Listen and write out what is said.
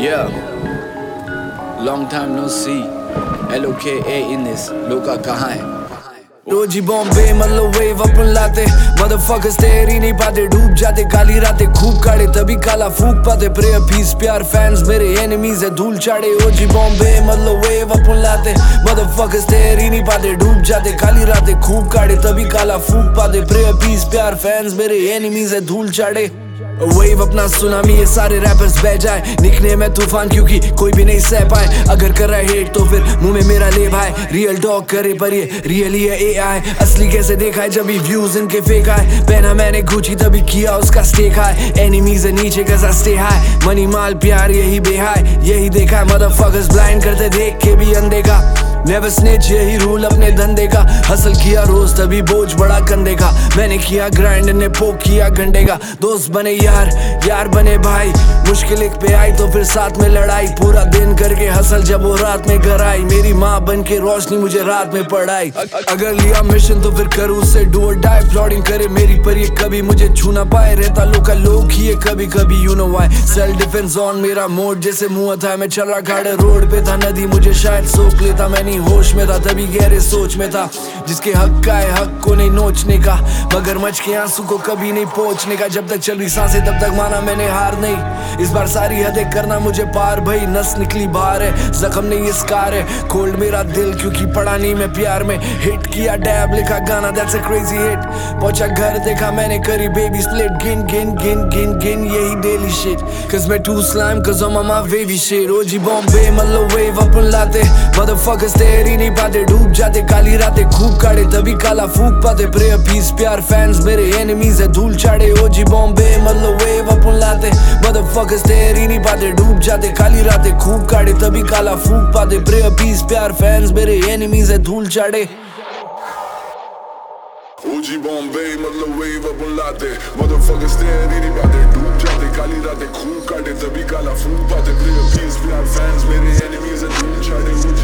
Yeah, long time no see. LOKA in this, लोका कहाँ है? रोजी बॉम्बे मतलब वेव अपन लाते, मदरफकर्स तैर ही नहीं पाते, डूब जाते काली रातें खूब काढ़े तभी काला फूक पाते। प्रेयर पीस प्यार फैंस मेरे एनिमीज है धूल चाड़े। ओजी बॉम्बे मतलब वेव अपन लाते, मदरफकर्स तैर ही नहीं पाते, डूब जाते काली रातें खूब काढ़े तभी काला फूक पाते। प्रेयर पीस प्यार फैंस मेरे एनिमीज है धूल चाड़े। वेव अपना सुनामी ये सारे रैपर्स बह जाए, निकने में तूफान क्योंकि कोई भी नहीं सह पाए। अगर कर रहा है हेट तो फिर मुंह में मेरा ले भाई, रियल टॉक करे पर ये रियल ही है AI। असली कैसे देखा है जब भी व्यूज इनके फेक आए, पहना मैंने गुची तभी किया उसका स्टेक हाई। एनिमीज है नीचे कैसा स्टे हाई, मनी माल प्यार यही बेहाय, यही देखा है मदरफकर्स ब्लाइंड करते देख के भी अंधे का। नेवर स्निच यही रूल अपने धंधे का, हसल किया रोज तभी बोझ बड़ा कंधे का। मैंने किया ग्राइंड ने पोक किया घंटे का, दोस्त बने यार यार बने भाई, मुश्किल एक पे आई तो फिर साथ में लड़ाई। पूरा दिन करके हसल जब वो रात में घर आई, मेरी माँ बन के रोशनी मुझे रात में पढ़ाई। अगर लिया मिशन तो फिर करूँ उससे डू और डाई, प्लॉटिंग करे मेरी पर ये कभी मुझे छू ना पाए। रहता लोका लोग ही है कभी कभी you know why, self defence on मेरा मोड जैसे मुंह था। मैं चल रहा गाड़े रोड पे था, नदी मुझे शायद सोख लेता। मैं होश में था तभी गहरे सोच में था, जिसके हक का है हक को नहीं नोचने का, मगरमच्छ के आंसू को कभी नहीं पहुंचने का। जब तक चल रही सांसें तब तक माना मैंने हार नहीं, इस बार सारी हदें करना मुझे पार। भाई नस निकली बाहर है, जख्म नहीं ये स्कार है, कोल्ड मेरा दिल क्योंकि पड़ा नहीं मैं प्यार में। हिट किया डैब लिखा गाना दैट्स अ क्रेजी हिट, पहुंचा घर देखा मैंने करी बेबी स्प्लिट। गिन गिन गिन गिन गिन यही डेली शिट, cause मैं too slime cause I'm on my wavy shit। OG Bombay मतलब वेव अपन लाते, मदरफकर्स तैर ही नहीं पाते, डूब जाते काली रातें खूब काढ़े तभी काला फूक पाते। प्रेयर पीस प्यार फैंस मेरे एनिमीज है धूल चाड़े। ओजी बॉम्बे मतलब वेव अपन लाते, मदरफकर्स तैर ही नहीं पाते, डूब जाते काली रातें खूब काढ़े तभी काला फूक पाते। प्रेयर पीस प्यार फैंस मेरे एनिमीज है धूल चाड़े। ओजी बॉम्बे मतलब वेव अपन लाते, मदरफकर्स तैर ही नहीं पाते, डूब जाते काली रातें खूब काटे तभी काला फूक पाते। प्रेयर पीस प्यार फैंस मेरे एनिमीज है धूल चाड़े।